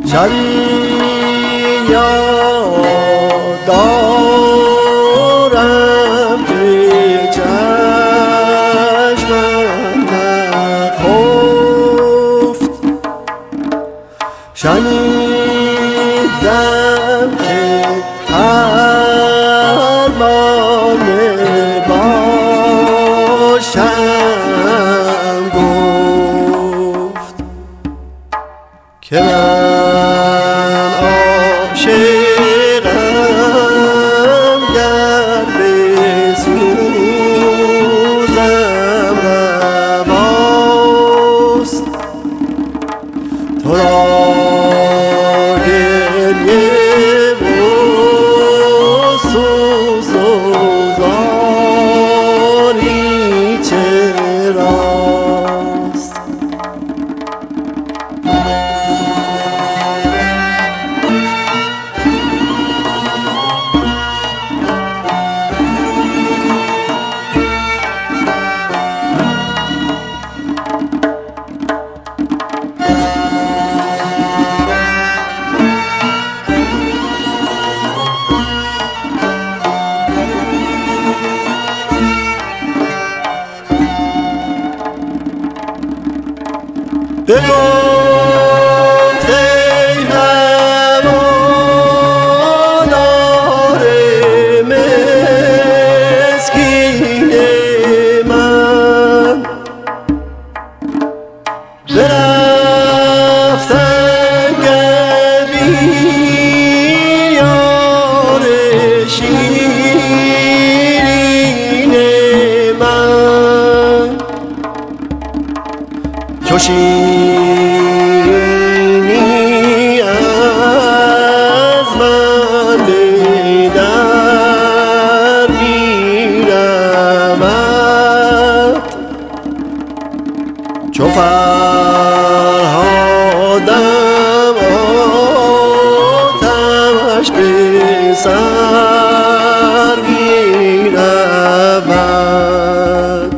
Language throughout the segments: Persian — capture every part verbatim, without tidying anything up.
شبی یاد دارم که چشمم نخفت، شنیدم که پروانه باشم گفت که من عاشقم، گر بسوزم رواست. تو را گریه و سوز و زاری چراست؟ بگفت ای هوادار مسکین من، برفتن گبین یار شیرین من، چو شیرینی از من به در می‌رود، چو فرهادم آتش به سر می‌رود.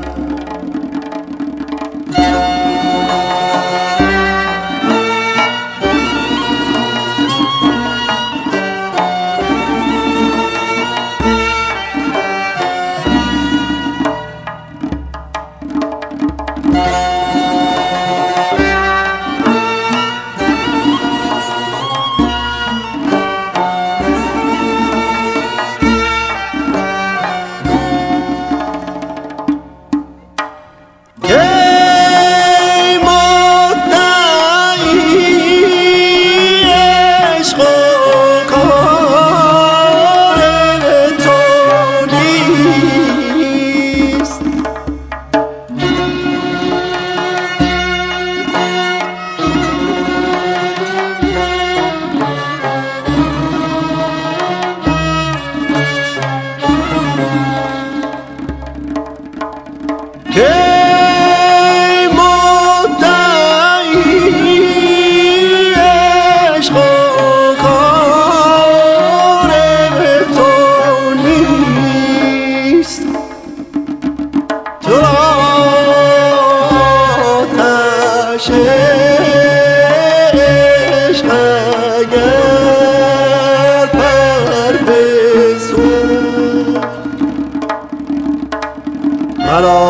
کی مدعی عشق و کار تو نیست، تو آتش عشق اگر پر بسوخت، مرا